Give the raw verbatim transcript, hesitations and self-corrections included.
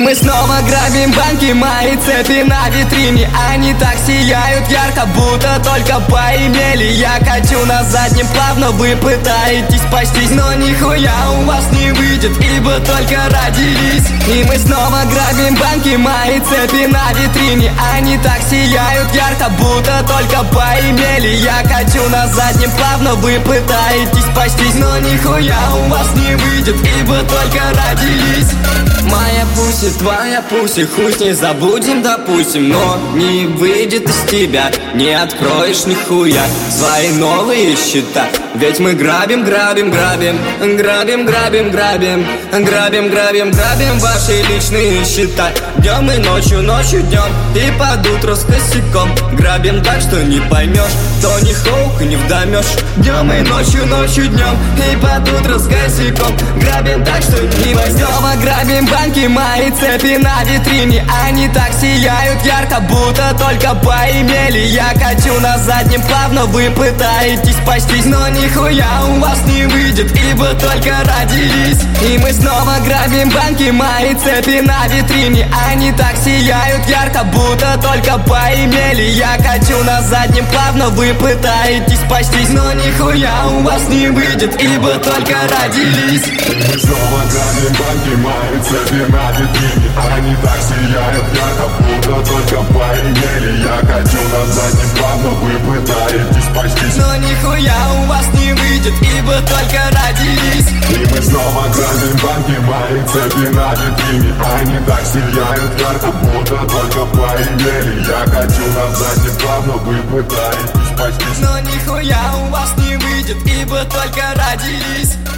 мы снова грабим банки, мои цепи на витрине. Они так сияют ярко, будто только поимели. Я качу на заднем плавно, вы пытаетесь спастись, но нихуя у вас не выйдет, ибо только родились. И мы снова грабим банки, мои цепи на витрине. Они так сияют ярко, будто только поимели. Я качу на заднем плавно, вы пытаетесь спастись, но нихуя у вас не выйдет, ибо только родились. Моя пуси, твоя пуси, хуй с ней забудем, допустим. Но не выйдет из тебя, не откроешь нихуя свои новые счета. Ведь мы грабим, грабим, грабим, грабим, грабим, грабим, грабим, грабим, грабим ваши личные счета. Днем и ночью, ночью днем и под утро с косяком. Грабим так, что не поймешь, то ни хоук не вдомешь. Днем и ночью, ночью днем и под утро с косяком. Грабим так, что не поймешь. Снова грабим банки, мои цепи на витрине. Они так сияют ярко, будто только поимели. Я качу на заднем плавно, вы пытаетесь спастись, но нихуя у вас не выйдет, ибо только родились. И мы снова грабим банки, мои цепи на витрине. Они так сияют ярко, будто только поимели. Я качу на заднем плавно, вы пытаетесь спастись, но нихуя у вас не выйдет, ибо только родились. Мы снова грабим банки, мои цепи на витрине. Они так сияют ярко, будто только поимели. Я качу на заднем плавно, вы пытаетесь спастись, но нихуя у вас не выйдет, ибо только родились. И мы снова грабим банки, мои цепи на витрине. Они так сияют ярко, будто только поимели. Я качу на заднем плавно, вы пытаетесь спастись, но нихуя у вас не выйдет, ибо только родились.